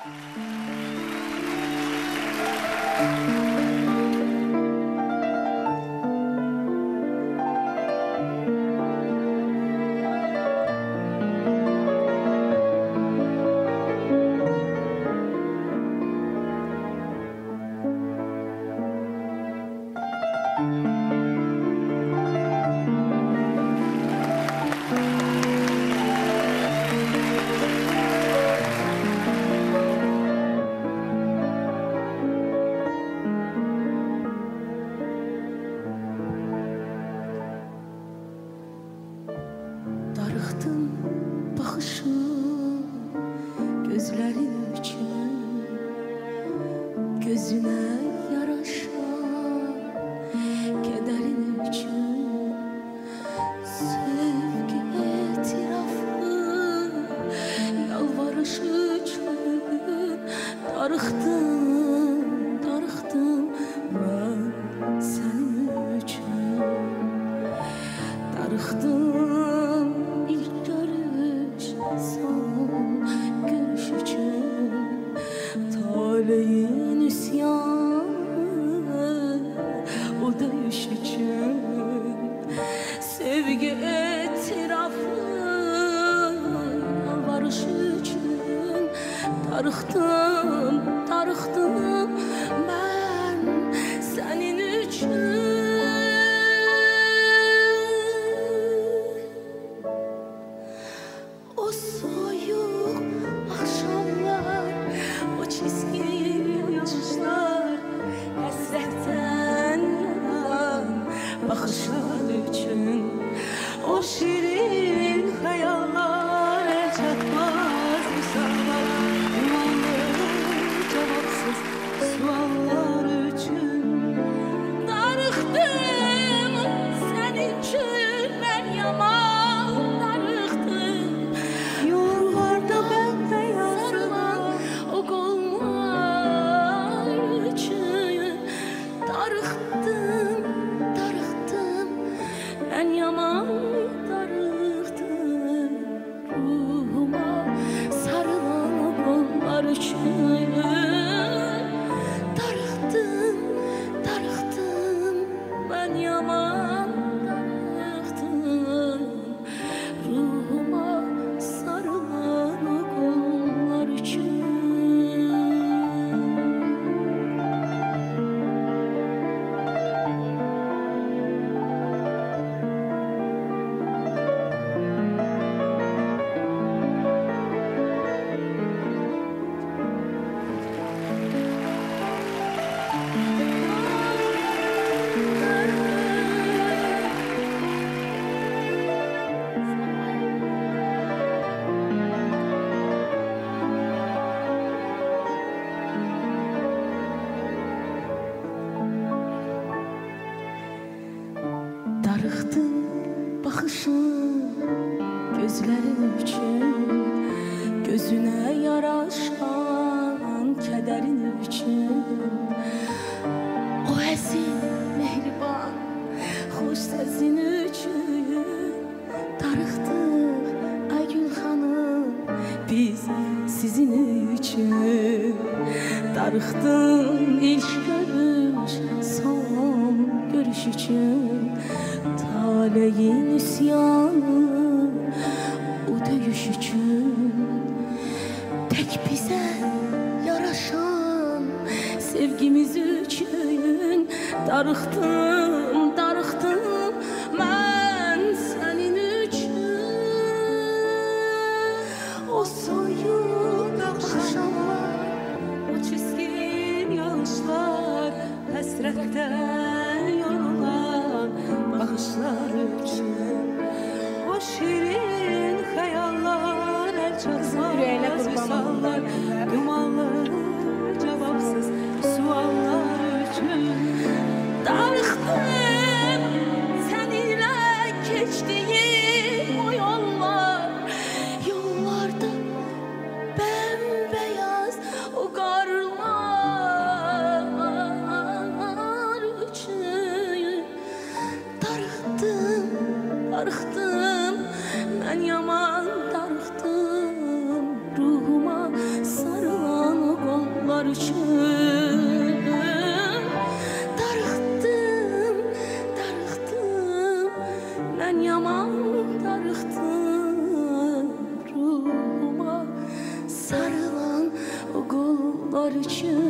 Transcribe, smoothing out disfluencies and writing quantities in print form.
Darıxdım baxışım gözlərin üçün, gözünə yaraşan kədərin üçün. Sevgi etirafı yalvarış üçün darıxdım, darıxdım mən sənin üçün. Darıxdım ilk görüş, son görüş üçün. Taleyin üsyanı, o döyüş üçün. Sevgi etirafı yalvarış üçün. Darıxdım, darıxdım mən sənin üçün. O soyuq axşamlar, o çizgin yaşlar, həsrətdən yanan baxışlar üçün. O şirin xəyallar, el çatmaz misallar, dumanlı cavabsız suallar üçün. Darıxdım sənin üçün mən yaman darıxdım. Yollarda bembeyazlar, o qollar üçün. Darıxdım, darıxdım mən yaman darıxdım. Ruhuma sarılan o qollar üçün. Darıxdım, darıxdım mən yaman darıxdım. Ruhuma sarılan o qollar üçün. Darıxdım baxışım gözlərin üçün, gözünə yaraşan kədərin üçün. O əsil, mehriban, xoş səsin üçün. Darıxdıq Aygül xanım biz sizin üçün. Darıxdım ilk görüş, son görüş üçün. Taleyin üsyanı, o döyüş üçün. Tek bize yaraşan sevgimiz üçün. Darıxdım, darıxdım mən sənin üçün. O soyuq axşamlar, o çizgin yaşlar, həsrətdən yorulan baxışlar üçün. O şirin xəyallar, el çatmaz misallar, dumanlı cavabsız suallar üçün. Darıxdım səninlə keçdiyim o yollar, yollarda bembeyaz o qarlar üçün. Darıxdım, darıxdım mən yaman darıxdım. Ruhuma sarılan qullar üçün darıxdım, darıxdım, mən yaman darıxdım ruhuma sarılan o qullar üçün.